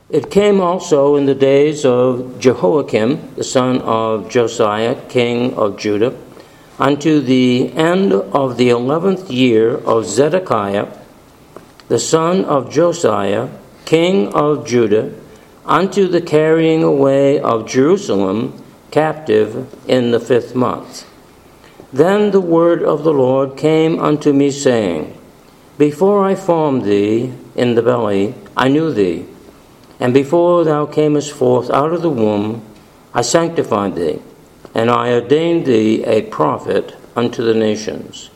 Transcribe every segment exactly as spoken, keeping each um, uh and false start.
It came also in the days of Jehoiakim, the son of Josiah, king of Judah, unto the end of the eleventh year of Zedekiah, the son of Josiah, king of Judah, unto the carrying away of Jerusalem captive in the fifth month. Then the word of the Lord came unto me, saying, Before I formed thee in the belly, I knew thee. And before thou camest forth out of the womb, I sanctified thee, and I ordained thee a prophet unto the nations.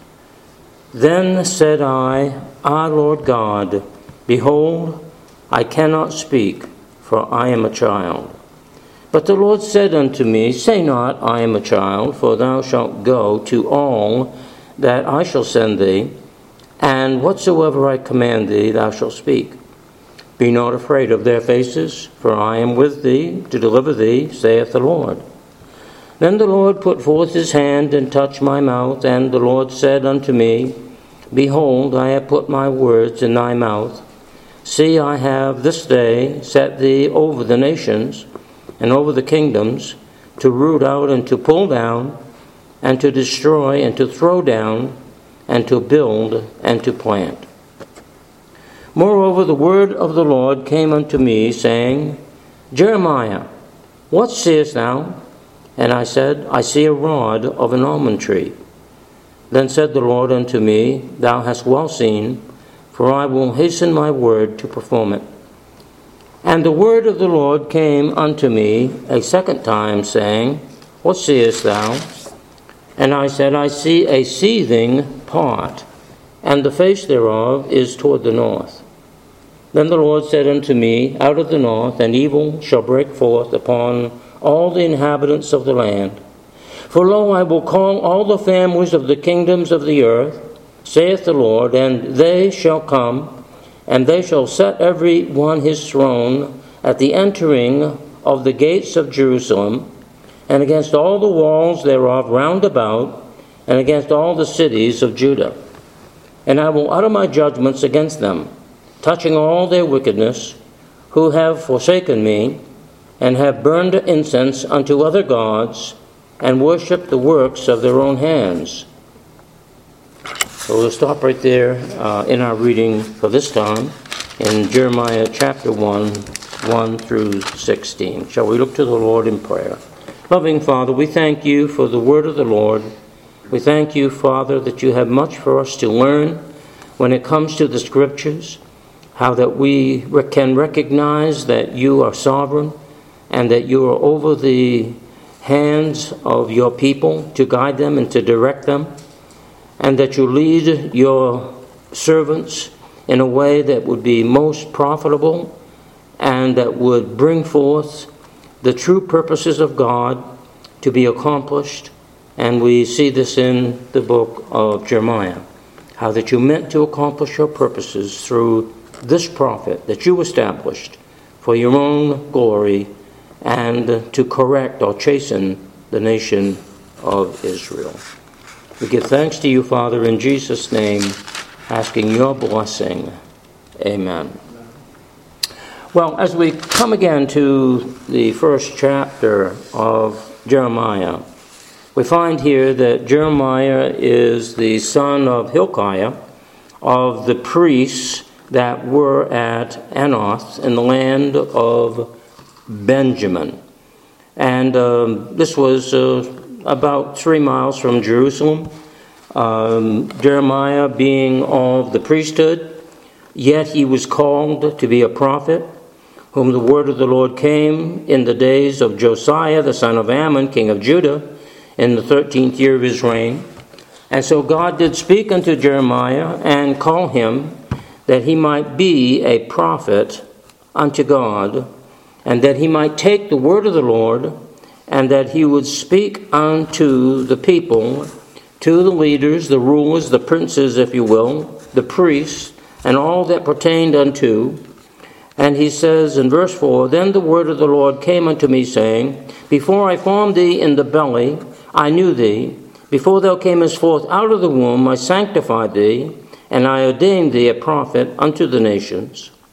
Then said I, Ah, Lord God, behold, I cannot speak, for I am a child. But the Lord said unto me, Say not, I am a child, for thou shalt go to all that I shall send thee, and whatsoever I command thee thou shalt speak. Be not afraid of their faces, for I am with thee to deliver thee, saith the Lord. Then the Lord put forth his hand and touched my mouth, and the Lord said unto me, Behold, I have put my words in thy mouth. See, I have this day set thee over the nations and over the kingdoms, to root out and to pull down, and to destroy and to throw down, and to build and to plant. Moreover, the word of the Lord came unto me, saying, Jeremiah, what seest thou? And I said, I see a rod of an almond tree. Then said the Lord unto me, Thou hast well seen, for I will hasten my word to perform it. And the word of the Lord came unto me a second time, saying, What seest thou? And I said, I see a seething pot, and the face thereof is toward the north. Then the Lord said unto me, Out of the north an evil shall break forth upon all the inhabitants of the land. For lo, I will call all the families of the kingdoms of the earth, saith the Lord, and they shall come, and they shall set every one his throne at the entering of the gates of Jerusalem, and against all the walls thereof round about, and against all the cities of Judah. And I will utter my judgments against them, touching all their wickedness, who have forsaken me, and have burned incense unto other gods, and worshipped the works of their own hands. So we'll stop right there uh, in our reading for this time, in Jeremiah chapter one, one through sixteen. Shall we look to the Lord in prayer? Loving Father, we thank you for the word of the Lord. We thank you, Father, that you have much for us to learn when it comes to the Scriptures, how that we can recognize that you are sovereign and that you are over the hands of your people to guide them and to direct them, and that you lead your servants in a way that would be most profitable and that would bring forth the true purposes of God to be accomplished. And we see this in the book of Jeremiah, how that you meant to accomplish your purposes through this prophet that you established for your own glory and to correct or chasten the nation of Israel. We give thanks to you, Father, in Jesus' name, asking your blessing. Amen. Well, as we come again to the first chapter of Jeremiah, we find here that Jeremiah is the son of Hilkiah, of the priests that were at Anath in the land of Benjamin. And um, this was uh, about three miles from Jerusalem. Um, Jeremiah being of the priesthood, yet he was called to be a prophet, whom the word of the Lord came in the days of Josiah, the son of Ammon, king of Judah, in the thirteenth year of his reign. And so God did speak unto Jeremiah and call him that he might be a prophet unto God, and that he might take the word of the Lord, and that he would speak unto the people, to the leaders, the rulers, the princes, if you will, the priests, and all that pertained unto. And he says in verse four, Then the word of the Lord came unto me, saying, Before I formed thee in the belly, I knew thee. Before thou camest forth out of the womb, I sanctified thee, and I ordained thee a prophet unto the nations.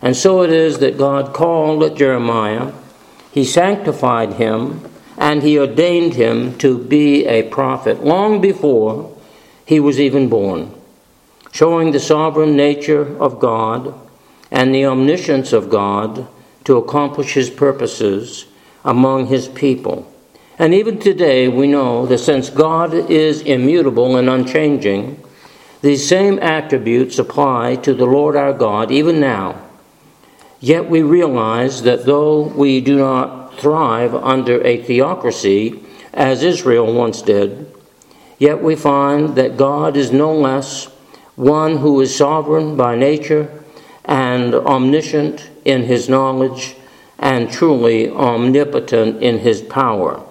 And so it is that God called Jeremiah, he sanctified him, and he ordained him to be a prophet long before he was even born, showing the sovereign nature of God and the omniscience of God to accomplish his purposes among his people. And even today we know that since God is immutable and unchanging, these same attributes apply to the Lord our God even now. Yet we realize that though we do not thrive under a theocracy, as Israel once did, yet we find that God is no less one who is sovereign by nature and omniscient in his knowledge and truly omnipotent in his power.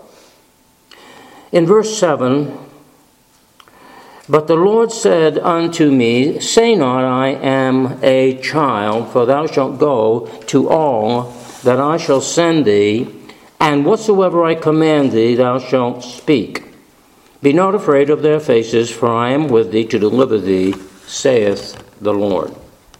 In verse seven, "But the Lord said unto me, Say not, I am a child, for thou shalt go to all that I shall send thee, and whatsoever I command thee thou shalt speak. Be not afraid of their faces, for I am with thee to deliver thee, saith the Lord."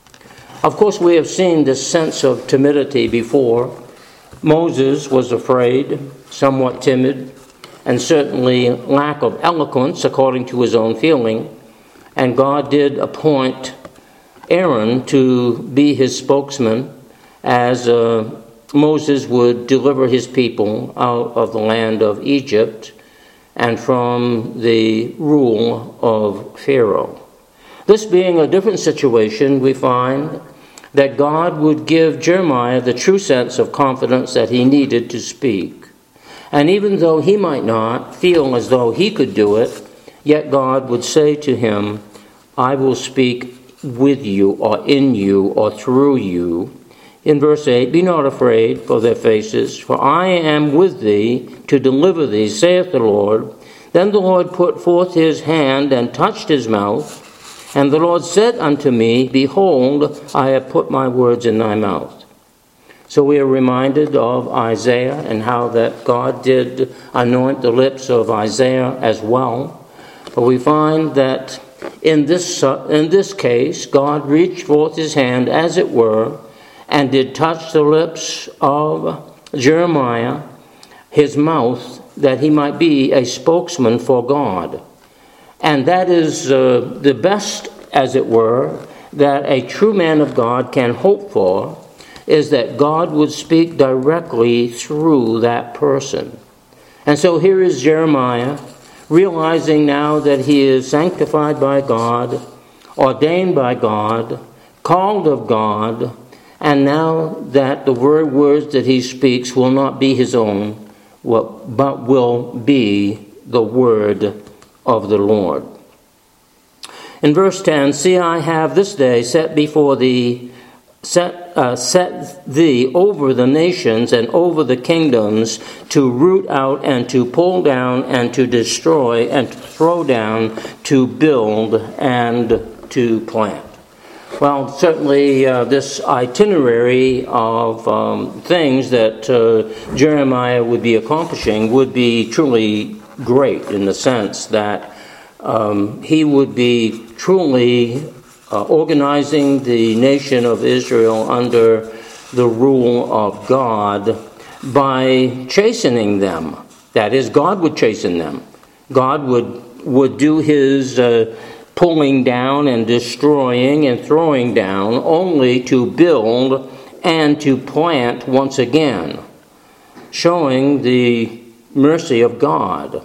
Of course, we have seen this sense of timidity before. Moses was afraid, somewhat timid, and certainly lack of eloquence according to his own feeling. And God did appoint Aaron to be his spokesman as uh, Moses would deliver his people out of the land of Egypt and from the rule of Pharaoh. This being a different situation, we find that God would give Jeremiah the true sense of confidence that he needed to speak. And even though he might not feel as though he could do it, yet God would say to him, I will speak with you or in you or through you. In verse eight, "Be not afraid for their faces, for I am with thee to deliver thee, saith the Lord. Then the Lord put forth his hand and touched his mouth. And the Lord said unto me, Behold, I have put my words in thy mouth." So we are reminded of Isaiah and how that God did anoint the lips of Isaiah as well. But we find that in this, uh, in this case, God reached forth his hand, as it were, and did touch the lips of Jeremiah, his mouth, that he might be a spokesman for God. And that is uh, the best, as it were, that a true man of God can hope for, is that God would speak directly through that person. And so here is Jeremiah, realizing now that he is sanctified by God, ordained by God, called of God, and now that the word words that he speaks will not be his own, but will be the word of the Lord. In verse ten, "See, I have this day set before thee Set, uh, set thee over the nations and over the kingdoms, to root out and to pull down and to destroy and to throw down, to build and to plant." Well, certainly uh, this itinerary of um, things that uh, Jeremiah would be accomplishing would be truly great, in the sense that um, he would be truly Uh, organizing the nation of Israel under the rule of God by chastening them. That is, God would chasten them. God would, would do his uh, pulling down and destroying and throwing down, only to build and to plant once again, showing the mercy of God.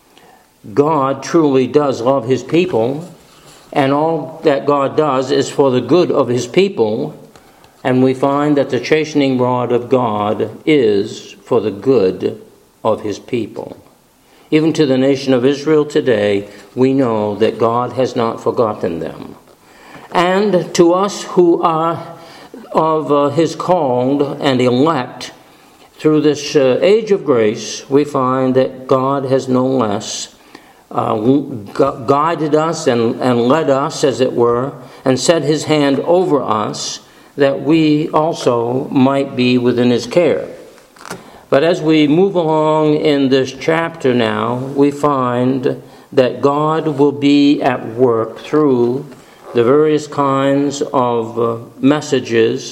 God truly does love his people, and all that God does is for the good of his people. And we find that the chastening rod of God is for the good of his people. Even to the nation of Israel today, we know that God has not forgotten them. And to us who are of uh, his called and elect through this uh, age of grace, we find that God has no less Uh, gu- guided us and, and led us, as it were, and set his hand over us, that we also might be within his care. But as we move along in this chapter now, we find that God will be at work through the various kinds of uh, messages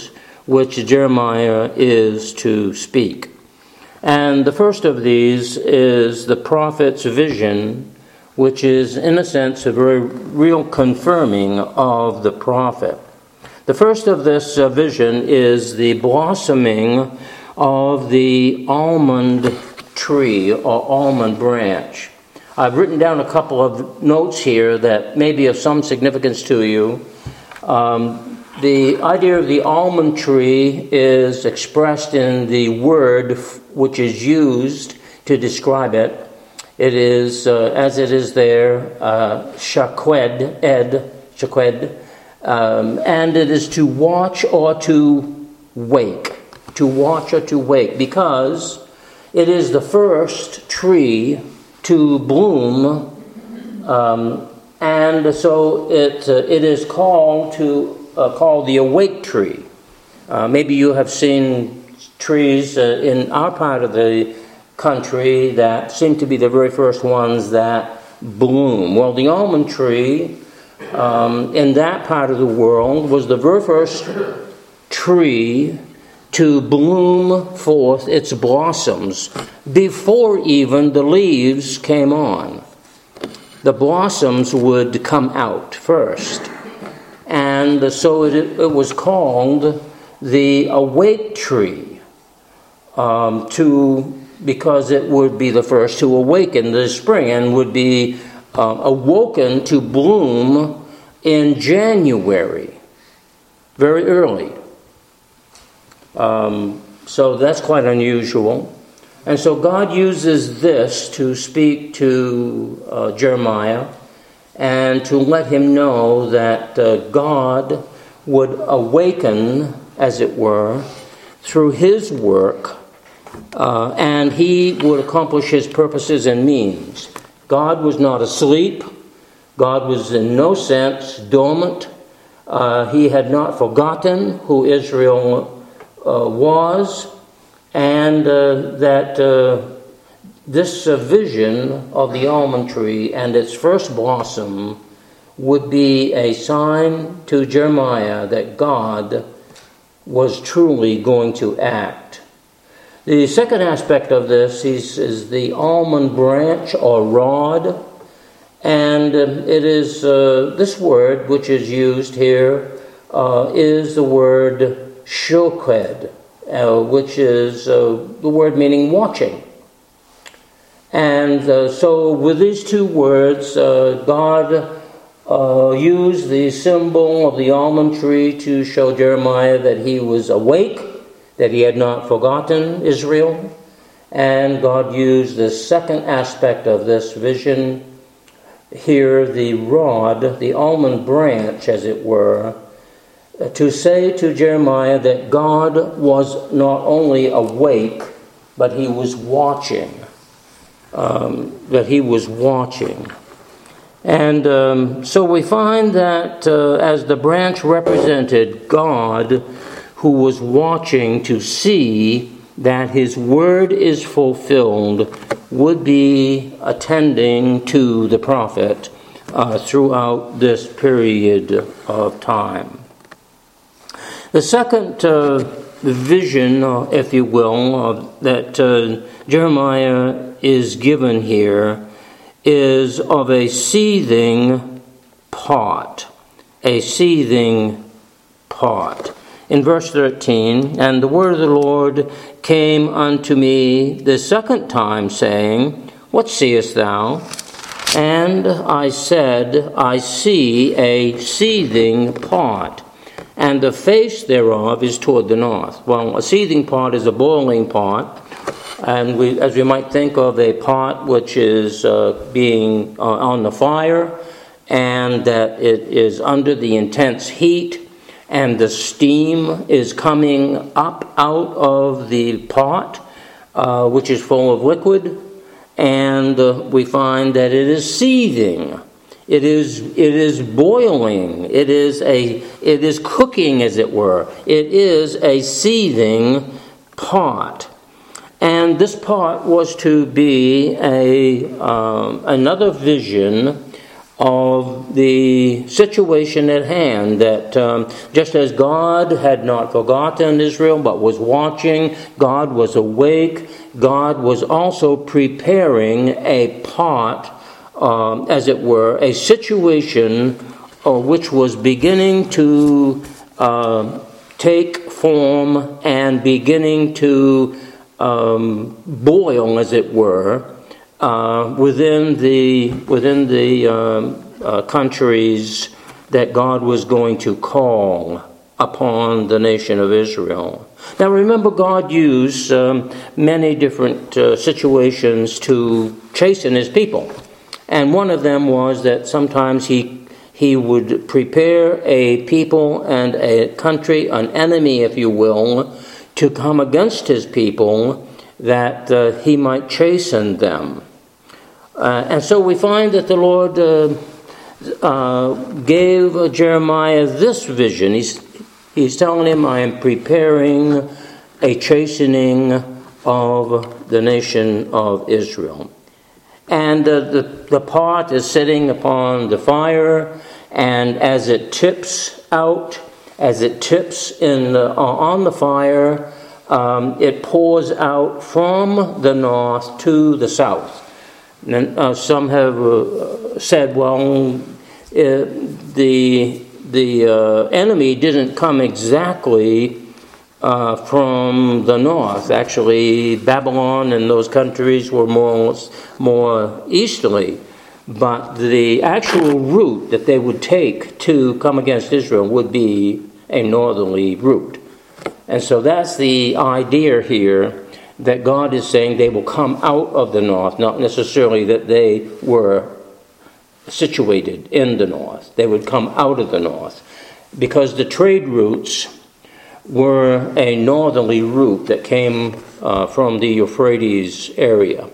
which Jeremiah is to speak. And the first of these is the prophet's vision, which is, in a sense, a very real confirming of the prophet. The first of this uh, vision is the blossoming of the almond tree or almond branch. I've written down a couple of notes here that may be of some significance to you. Um, the idea of the almond tree is expressed in the word which is used to describe it. It is, uh, as it is there, uh, shaqued, ed, shaqued, um, and it is to watch or to wake, to watch or to wake, because it is the first tree to bloom, um, and so it uh, it is called to uh, called the awake tree. Uh, maybe you have seen trees uh, in our part of the country that seem to be the very first ones that bloom. Well, the almond tree um, in that part of the world was the very first tree to bloom forth its blossoms before even the leaves came on. The blossoms would come out first. And so it, it was called the awake tree um, to because it would be the first to awaken the spring and would be uh, awoken to bloom in January, very early. Um, so that's quite unusual. And so God uses this to speak to uh, Jeremiah and to let him know that uh, God would awaken, as it were, through his work, uh, and he would accomplish his purposes and means. God was not asleep. God was in no sense dormant. Uh, he had not forgotten who Israel Uh, was, and uh, that uh, this uh, vision of the almond tree and its first blossom would be a sign to Jeremiah that God was truly going to act. The second aspect of this is, is the almond branch or rod, and uh, it is uh, this word which is used here uh, is the word shoked, uh, which is uh, the word meaning watching. And uh, so with these two words, uh, God uh, used the symbol of the almond tree to show Jeremiah that he was awake, that he had not forgotten Israel. And God used the second aspect of this vision here, the rod, the almond branch, as it were, to say to Jeremiah that God was not only awake, but he was watching. Um, that he was watching. And um, so we find that uh, as the branch represented God, who was watching to see that his word is fulfilled, would be attending to the prophet uh, throughout this period of time. The second uh, vision, uh, if you will, uh, that uh, Jeremiah is given here is of a seething pot. A seething pot. In verse thirteen, and the word of the Lord came unto me the second time, saying, What seest thou? And I said, I see a seething pot, and the face thereof is toward the north. Well, a seething pot is a boiling pot, and we, as we might think of a pot which is uh, being uh, on the fire, and that it is under the intense heat, and the steam is coming up out of the pot, uh, which is full of liquid, and uh, we find that it is seething. It is it is boiling. It is a it is cooking, as it were. It is a seething pot, and this pot was to be a um, another vision of the situation at hand, that um, just as God had not forgotten Israel but was watching, God was awake, God was also preparing a part, um, as it were, a situation uh, which was beginning to uh, take form and beginning to um, boil, as it were, Uh, within the within the um, uh, countries that God was going to call upon the nation of Israel. Now remember, God used um, many different uh, situations to chasten his people. And one of them was that sometimes he he would prepare a people and a country, an enemy, if you will, to come against his people, that uh, he might chasten them. Uh, and so we find that the Lord uh, uh, gave Jeremiah this vision. He's, he's telling him, I am preparing a chastening of the nation of Israel. And uh, the, the pot is sitting upon the fire, and as it tips out, as it tips in the, on the fire, um, it pours out from the north to the south. And uh, some have uh, said, well, uh, the the uh, enemy didn't come exactly uh, from the north. Actually, Babylon and those countries were more more easterly. But the actual route that they would take to come against Israel would be a northerly route. And so that's the idea here, that God is saying they will come out of the north, not necessarily that they were situated in the north. They would come out of the north, because the trade routes were a northerly route that came uh, from the Euphrates area.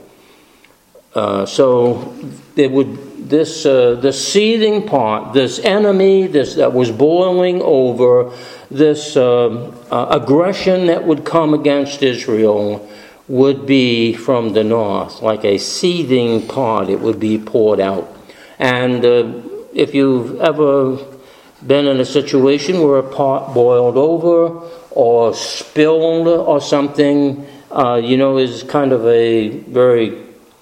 Uh, so it would this uh, the seething pot, this enemy, this that was boiling over, this uh, uh, aggression that would come against Israel, would be from the north, like a seething pot. It would be poured out. And uh, if you've ever been in a situation where a pot boiled over or spilled or something, uh, you know, is kind of a very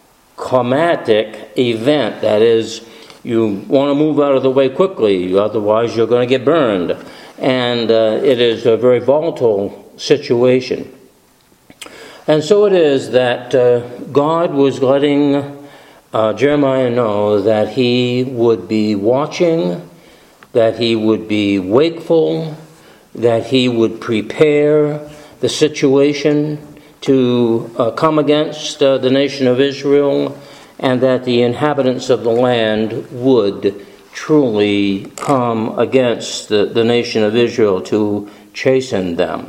climatic event. That is, you want to move out of the way quickly, otherwise you're going to get burned. And uh, it is a very volatile situation. And so it is that uh, God was letting uh, Jeremiah know that he would be watching, that he would be wakeful, that he would prepare the situation to uh, come against uh, the nation of Israel, and that the inhabitants of the land would truly come against the, the nation of Israel to chasten them.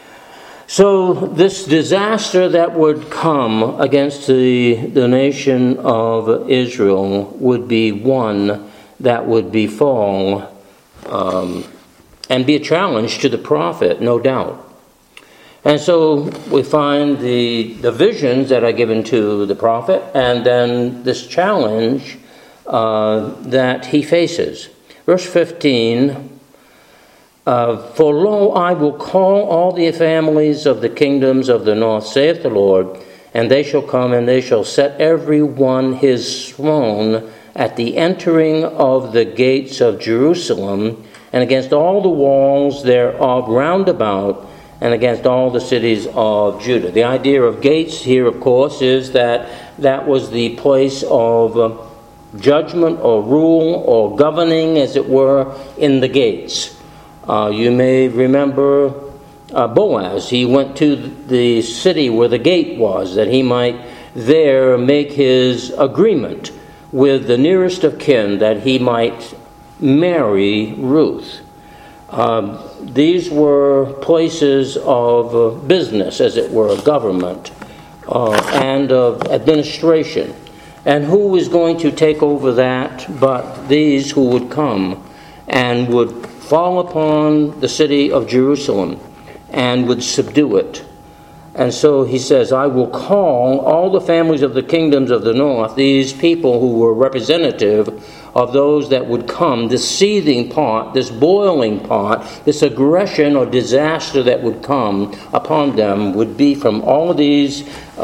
So this disaster that would come against the, the nation of Israel would be one that would befall um, and be a challenge to the prophet, no doubt. And so we find the, the visions that are given to the prophet, and then this challenge uh, that he faces. Verse fifteen, Uh, For lo, I will call all the families of the kingdoms of the north, saith the Lord, and they shall come, and they shall set every one his throne at the entering of the gates of Jerusalem, and against all the walls thereof round about, and against all the cities of Judah. The idea of gates here, of course, is that that was the place of uh, judgment or rule or governing, as it were, in the gates. Uh, you may remember uh, Boaz. He went to the city where the gate was, that he might there make his agreement with the nearest of kin, that he might marry Ruth. Um, these were places of uh, business, as it were, government, uh, and of administration. And who was going to take over that but these who would come and would fall upon the city of Jerusalem and would subdue it. And so he says, I will call all the families of the kingdoms of the north, these people who were representative of those that would come, this seething pot, this boiling pot, this aggression or disaster that would come upon them would be from all of these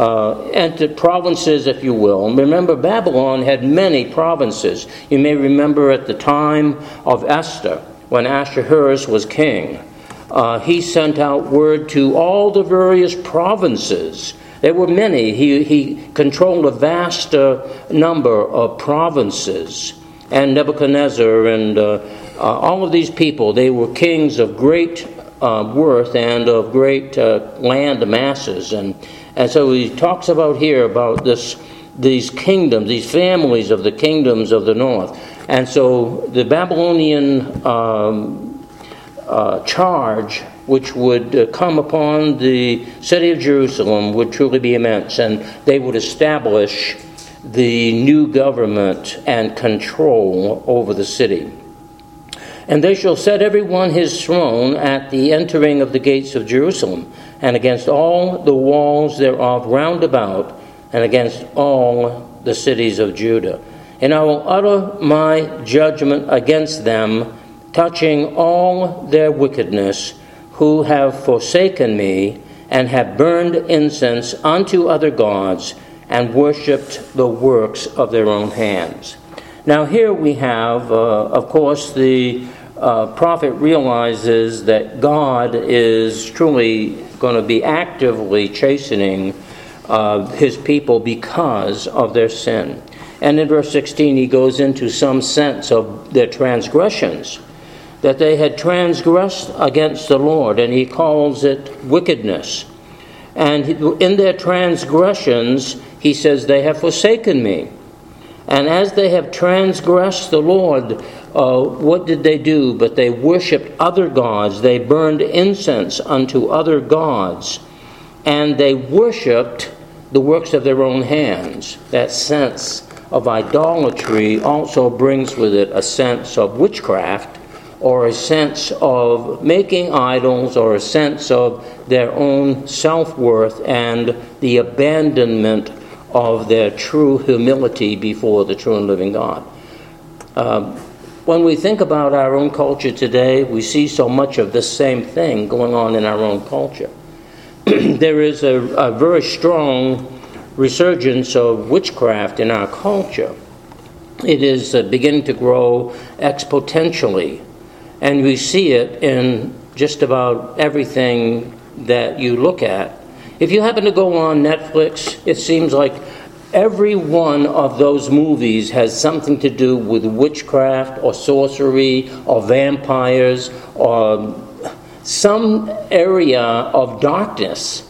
uh, provinces, if you will. And remember, Babylon had many provinces. You may remember at the time of Esther, when Ahasuerus was king, uh, he sent out word to all the various provinces. There were many. He, he controlled a vast uh, number of provinces. And Nebuchadnezzar and uh, uh, all of these people, they were kings of great uh, worth and of great uh, land masses. And, and so he talks about here about this, these kingdoms, these families of the kingdoms of the north. And so the Babylonian um, uh, charge, which would uh, come upon the city of Jerusalem, would truly be immense. And they would establish the new government and control over the city. And they shall set every one his throne at the entering of the gates of Jerusalem, and against all the walls thereof round about, and against all the cities of Judah. And I will utter my judgment against them, touching all their wickedness, who have forsaken me, and have burned incense unto other gods, and worshipped the works of their own hands. Now here we have, uh, of course, the uh, prophet realizes that God is truly going to be actively chastening uh, his people because of their sin. And in verse sixteen, he goes into some sense of their transgressions, that they had transgressed against the Lord, and he calls it wickedness. And in their transgressions, he says, they have forsaken me. And as they have transgressed the Lord, uh, what did they do? But they worshipped other gods. They burned incense unto other gods. And they worshipped the works of their own hands. That sense of idolatry also brings with it a sense of witchcraft, or a sense of making idols, or a sense of their own self-worth and the abandonment of their true humility before the true and living God. Um, when we think about our own culture today, we see so much of this same thing going on in our own culture. There is a, a very strong resurgence of witchcraft in our culture. It is uh, beginning to grow exponentially, and we see it in just about everything that you look at. If you happen to go on Netflix, it seems like every one of those movies has something to do with witchcraft or sorcery or vampires or some area of darkness.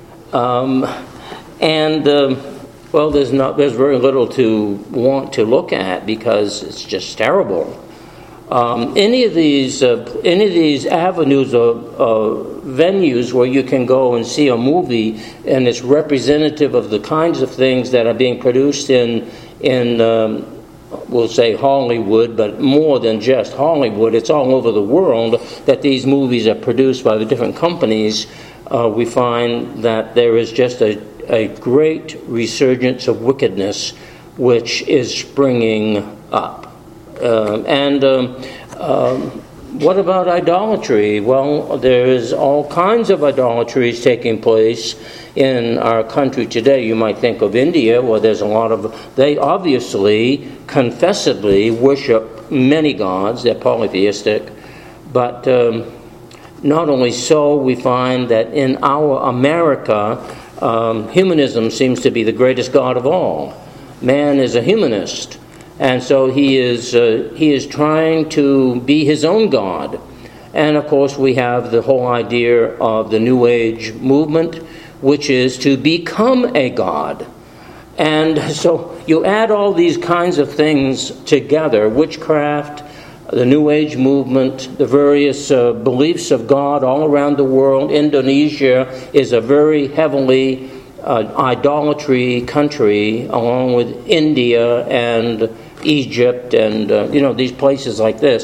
Um, and, uh, well, there's not there's very little to want to look at because it's just terrible. Um, any of these uh, any of these avenues or uh, venues where you can go and see a movie and it's representative of the kinds of things that are being produced in in um, we'll say Hollywood, but more than just Hollywood, it's all over the world that these movies are produced by the different companies. Uh, we find that there is just a, a great resurgence of wickedness which is springing up. Uh, and um, um, what about idolatry? Well, there is all kinds of idolatries taking place in our country today. You might think of India, where there's a lot of... They obviously, confessedly worship many gods. They're polytheistic. But um, not only so, we find that in our America, um, humanism seems to be the greatest god of all. Man is a humanist. And so he is uh, he is trying to be his own God. And of course we have the whole idea of the New Age movement, which is to become a God. And so you add all these kinds of things together, witchcraft, the New Age movement, the various uh, beliefs of God all around the world. Indonesia is a very heavily uh, idolatry country, along with India and Egypt and, uh, you know, these places like this.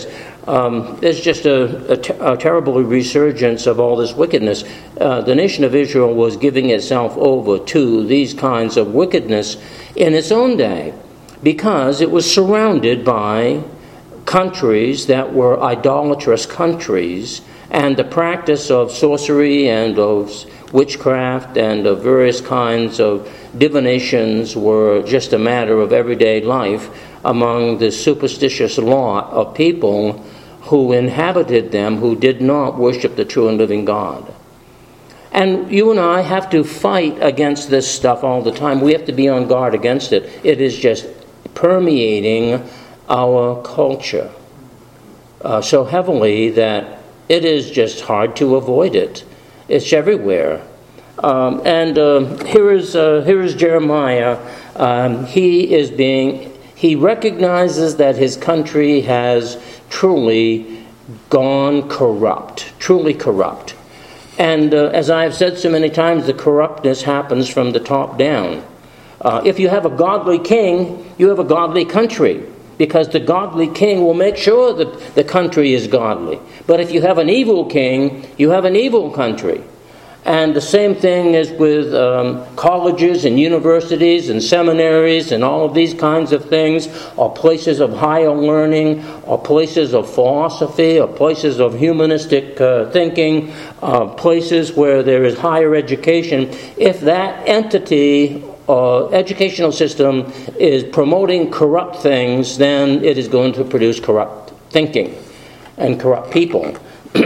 Um, there's just a, a, ter- a terrible resurgence of all this wickedness. Uh, the nation of Israel was giving itself over to these kinds of wickedness in its own day because it was surrounded by countries that were idolatrous countries, and the practice of sorcery and of witchcraft and of various kinds of divinations were just a matter of everyday life among the superstitious lot of people who inhabited them, who did not worship the true and living God. And you and I have to fight against this stuff all the time. We have to be on guard against it. It is just permeating our culture uh, so heavily that it is just hard to avoid it. It's everywhere. Um, and uh, here is uh, here is Jeremiah. Um, he is being he recognizes that his country has truly gone corrupt, truly corrupt. And uh, as I have said so many times, the corruptness happens from the top down. Uh, if you have a godly king, you have a godly country, because the godly king will make sure that the country is godly. But if you have an evil king, you have an evil country. And the same thing is with um, colleges and universities and seminaries and all of these kinds of things, or places of higher learning, or places of philosophy, or places of humanistic uh, thinking, uh, places where there is higher education. If that entity uh, educational system is promoting corrupt things, then it is going to produce corrupt thinking and corrupt people.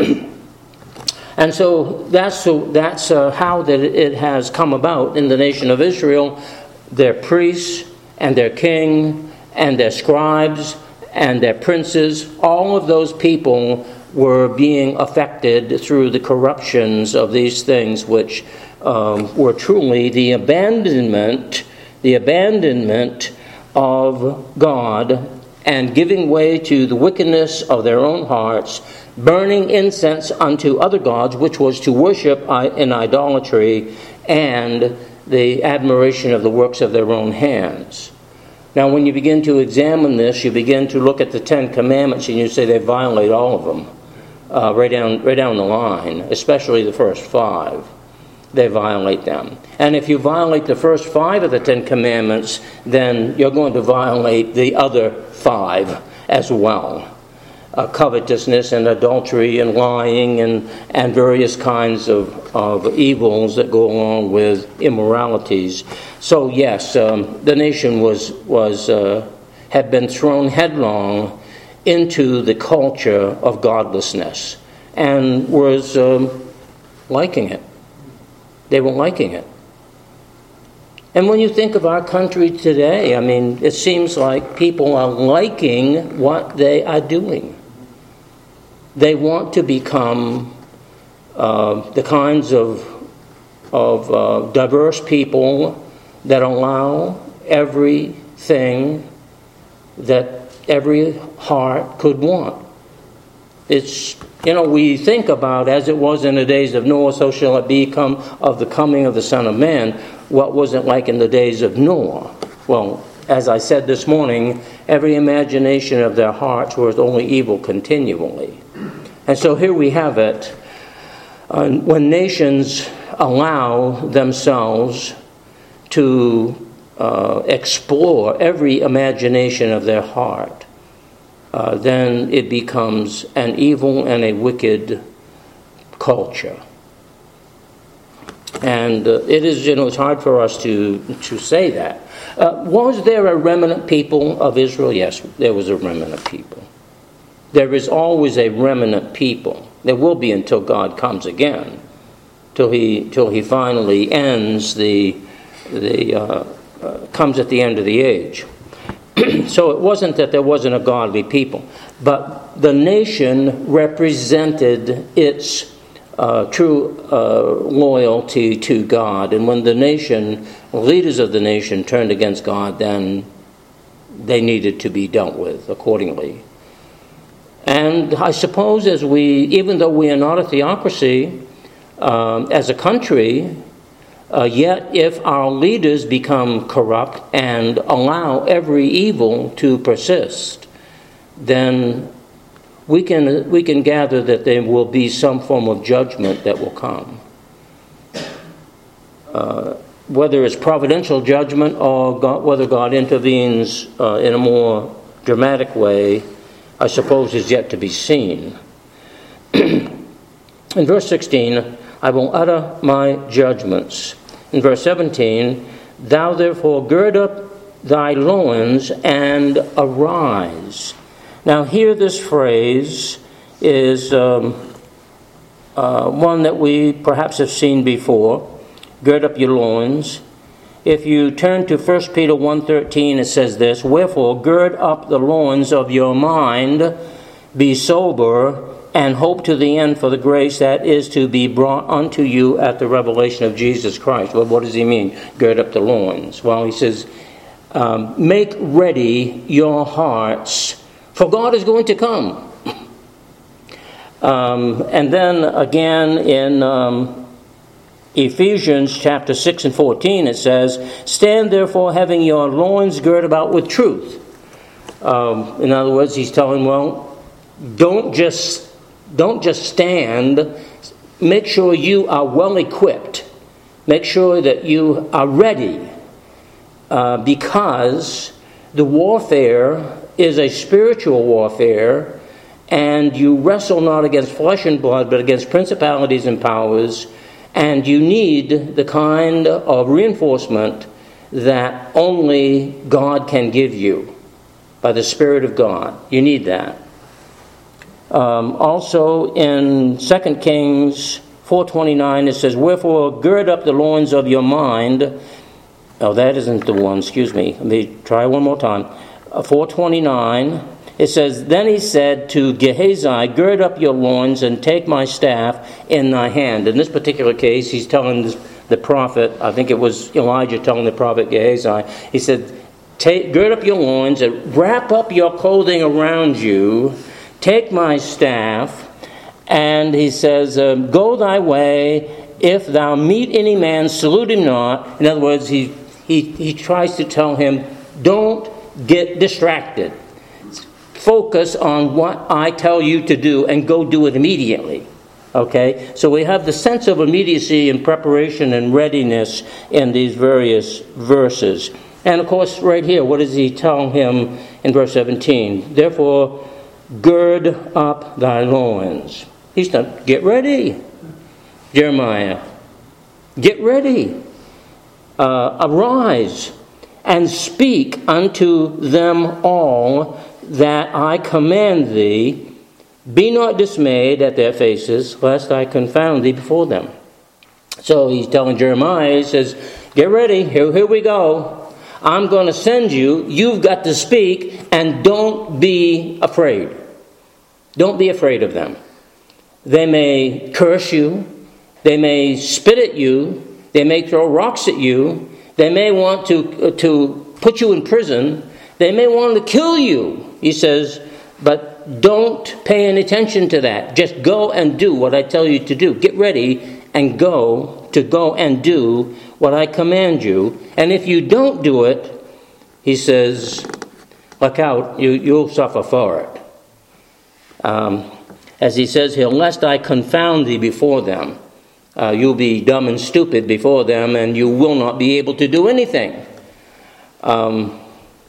And so that's so that's uh, how that it has come about in the nation of Israel. Their priests and their king and their scribes and their princes, all of those people were being affected through the corruptions of these things, which um, were truly the abandonment, the abandonment of God, and giving way to the wickedness of their own hearts, burning incense unto other gods, which was to worship in idolatry and the admiration of the works of their own hands. Now, when you begin to examine this, you begin to look at the Ten Commandments, and you say they violate all of them, uh, right down, right down the line, especially the first five. They violate them. And if you violate the first five of the Ten Commandments, then you're going to violate the other five as well. Uh, covetousness and adultery and lying and, and various kinds of, of evils that go along with immoralities. So yes, um, the nation was was uh, had been thrown headlong into the culture of godlessness and was um, liking it. They were liking it. And when you think of our country today, I mean, it seems like people are liking what they are doing. They want to become uh, the kinds of, of uh, diverse people that allow everything that every heart could want. It's, you know, we think about, as it was in the days of Noah, so shall it become of the coming of the Son of Man. What was it like in the days of Noah? Well, as I said this morning, every imagination of their hearts was only evil continually. And so here we have it. Uh, when nations allow themselves to uh, explore every imagination of their heart, uh, then it becomes an evil and a wicked culture. And uh, it is, you know, it's hard for us to, to say that. Uh, was there a remnant people of Israel? Yes, there was a remnant people. There is always a remnant people. There will be until God comes again, till he till he finally ends the the uh, uh, comes at the end of the age. So it wasn't that there wasn't a godly people, but the nation represented its uh, true uh, loyalty to God. And when the nation, leaders of the nation, turned against God, then they needed to be dealt with accordingly. And I suppose as we, even though we are not a theocracy, um, as a country, uh, yet if our leaders become corrupt and allow every evil to persist, then we can we can gather that there will be some form of judgment that will come. Uh, whether it's providential judgment or God, whether God intervenes uh, in a more dramatic way, I suppose is yet to be seen. In verse sixteen, I will utter my judgments. In verse seventeen, thou therefore gird up thy loins and arise. Now here this phrase is um, uh, one that we perhaps have seen before. Gird up your loins. If you turn to First Peter one thirteen, it says this, wherefore gird up the loins of your mind, be sober, and hope to the end for the grace that is to be brought unto you at the revelation of Jesus Christ. Well, what does he mean, gird up the loins? Well, he says, um, make ready your hearts, for God is going to come. um, and then again in um, Ephesians chapter six and fourteen, it says, stand therefore having your loins girt about with truth. Um, in other words, he's telling, well, don't just Don't just stand. Make sure you are well equipped. Make sure that you are ready. Uh, because the warfare is a spiritual warfare, and you wrestle not against flesh and blood, but against principalities and powers, and you need the kind of reinforcement that only God can give you by the Spirit of God. You need that. Um, also in Second Kings four twenty-nine, it says, wherefore gird up the loins of your mind. Oh, that isn't the one, excuse me. Let me try one more time. Uh, four twenty-nine, it says, then he said to Gehazi, gird up your loins and take my staff in thy hand. In this particular case, he's telling this, the prophet, I think it was Elijah telling the prophet Gehazi, he said, take, gird up your loins and wrap up your clothing around you. Take my staff, and he says, uh, go thy way. If thou meet any man, salute him not. In other words, he, he, he tries to tell him, don't get distracted. Focus on what I tell you to do and go do it immediately. Okay? So we have the sense of immediacy and preparation and readiness in these various verses. And of course, right here, what does he tell him in verse seventeen? Therefore, gird up thy loins. He's done. Get ready, Jeremiah. Get ready. Uh, arise and speak unto them all that I command thee. Be not dismayed at their faces, lest I confound thee before them. So he's telling Jeremiah, he says, get ready. Here, here we go. I'm going to send you. You've got to speak, and don't be afraid. Don't be afraid of them. They may curse you. They may spit at you. They may throw rocks at you. They may want to, uh, to put you in prison. They may want to kill you. He says, but don't pay any attention to that. Just go and do what I tell you to do. Get ready and go to go and do what I command you. And if you don't do it, he says, look out, you, you'll suffer for it. Um, as he says here, lest I confound thee before them. Uh, you'll be dumb and stupid before them, and you will not be able to do anything. Um,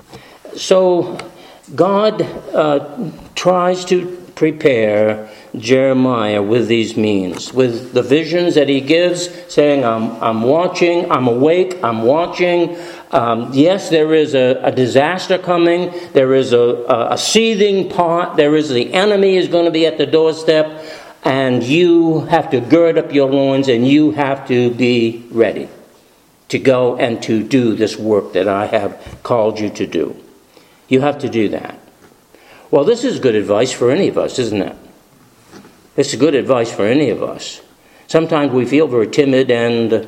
so God uh, tries to prepare Jeremiah with these means, with the visions that he gives, saying, I'm, I'm watching, I'm awake, I'm watching. Um, yes, there is a, a disaster coming. There is a, a, a seething pot. There is the enemy is going to be at the doorstep. And you have to gird up your loins, and you have to be ready to go and to do this work that I have called you to do. You have to do that. Well, this is good advice for any of us, isn't it? This is good advice for any of us. Sometimes we feel very timid and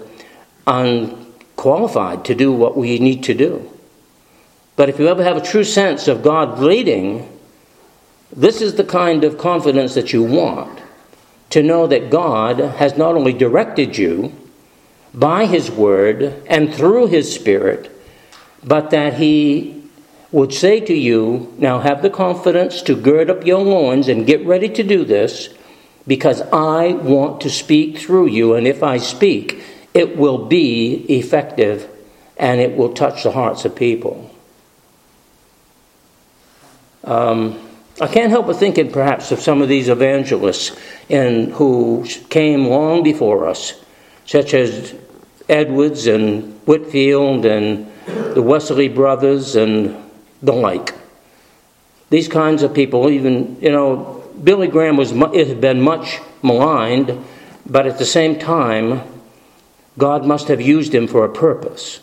unqualified to do what we need to do. But if you ever have a true sense of God leading, this is the kind of confidence that you want. To know that God has not only directed you by His Word and through His Spirit, but that He would say to you, now have the confidence to gird up your loins and get ready to do this, because I want to speak through you, and if I speak, it will be effective and it will touch the hearts of people. Um, I can't help but thinking perhaps of some of these evangelists in, who came long before us, such as Edwards and Whitfield and the Wesley brothers and the like. These kinds of people, even, you know, Billy Graham was it had been much maligned, but at the same time, God must have used him for a purpose.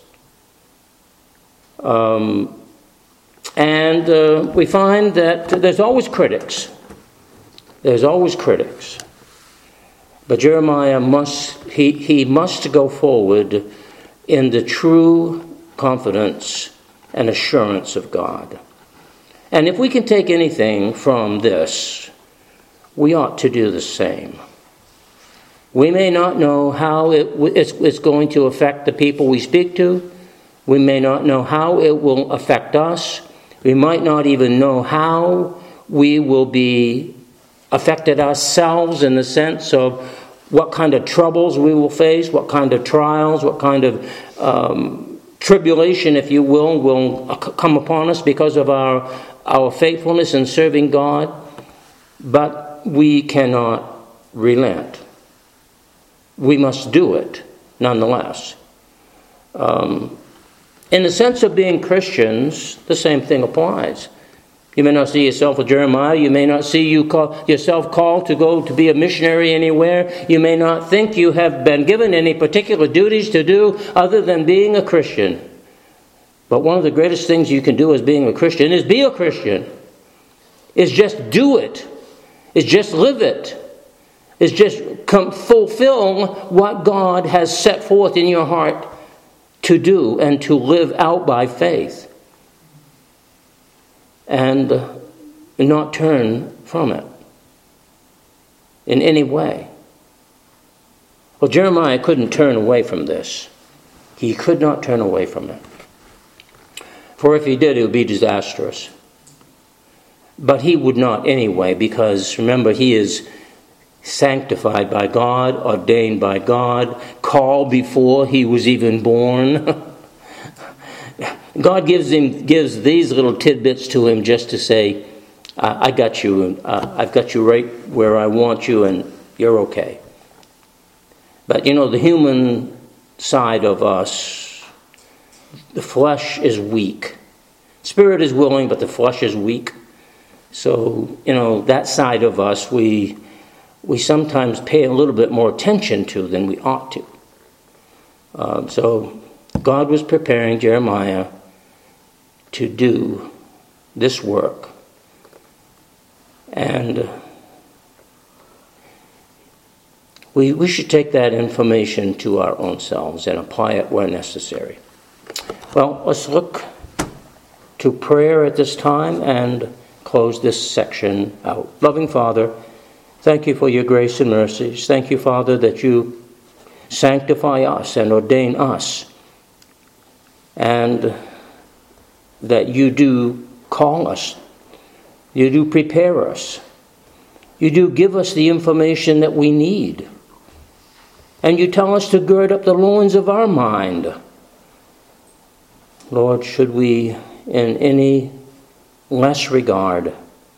Um, and uh, we find that there's always critics. There's always critics. But Jeremiah must, he, he must go forward in the true confidence and assurance of God. And if we can take anything from this, we ought to do the same. We may not know how it, it's, it's going to affect the people we speak to. We may not know how it will affect us. We might not even know how we will be affected ourselves in the sense of what kind of troubles we will face, what kind of trials, what kind of um, tribulation, if you will, will come upon us because of our, our faithfulness in serving God. But we cannot relent. We must do it nonetheless. Um, in the sense of being Christians, the same thing applies. You may not see yourself a Jeremiah. You may not see you call, yourself called to go to be a missionary anywhere. You may not think you have been given any particular duties to do other than being a Christian. But one of the greatest things you can do as being a Christian is be a Christian. Is just do it. Is just live it. Is just come fulfill what God has set forth in your heart to do and to live out by faith. And not turn from it in any way. Well, Jeremiah couldn't turn away from this. He could not turn away from it. For if he did, it would be disastrous. But he would not anyway, because remember, he is sanctified by God, ordained by God, called before he was even born. God gives him gives these little tidbits to him just to say, I, I got you, uh, I've got you right where I want you, and you're okay. But you know, the human side of us, the flesh is weak. Spirit is willing, but the flesh is weak. So, you know, that side of us we we sometimes pay a little bit more attention to than we ought to. Um, so God was preparing Jeremiah to do this work. And we, we should take that information to our own selves and apply it where necessary. Well, let's look to prayer at this time and close this section out. Loving Father, thank you for your grace and mercies. Thank you, Father, that you sanctify us and ordain us, and that you do call us. You do prepare us. You do give us the information that we need. And you tell us to gird up the loins of our mind. Lord, should we in any less regard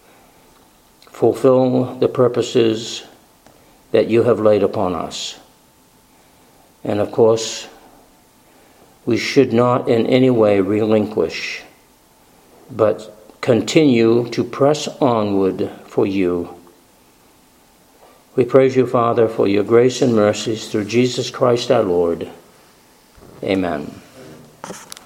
fulfill the purposes that you have laid upon us. And of course, we should not in any way relinquish, but continue to press onward for you. We praise you, Father, for your grace and mercies through Jesus Christ our Lord. Amen.